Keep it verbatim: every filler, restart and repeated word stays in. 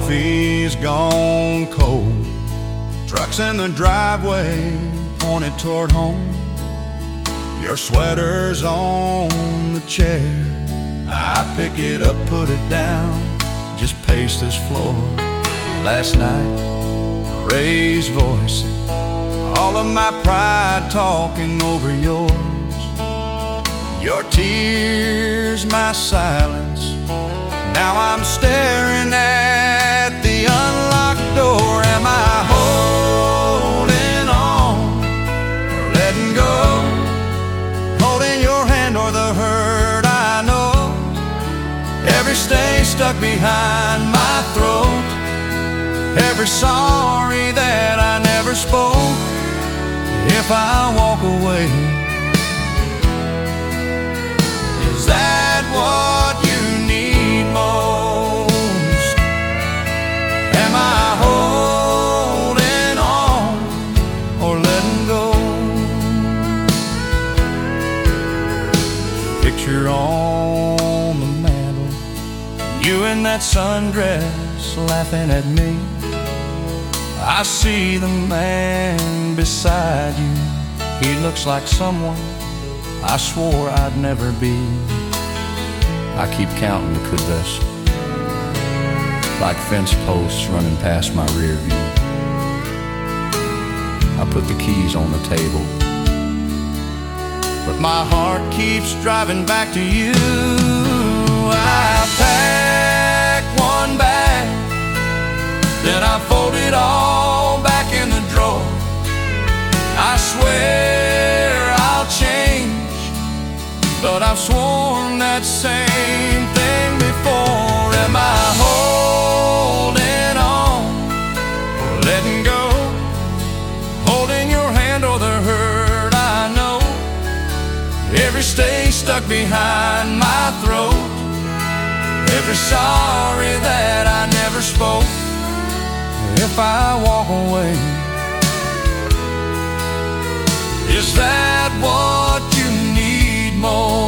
coffee's gone cold. Trucks in the driveway pointed toward home. Your sweater's on the chair. I pick it up, put it down, just pace this floor. Last night, raised voices, all of my pride talking over yours. Your tears, my silence. Now I'm staring at the unlocked door. Am I holding on or letting go? Holding your hand or the hurt I know. Every stay stuck behind my throat. Every sorry that I never spoke. If I walk away, is that what you need most? Am I holding on or letting go? Picture on the mantle, you in that sundress laughing at me. I see the man beside you. He looks like someone I swore I'd never be. I keep counting the could-bes, like fence posts running past my rear view. I put the keys on the table, but my heart keeps driving back to you. I pack one bag, then I fold it all back in the drawer. I swear I'll change, but I've sworn that same thing before. Am I holding on or letting go? Holding your hand or the hurt I know. Every stay stuck behind my throat. Every sorry that I never spoke. If I walk away, is that what you need most?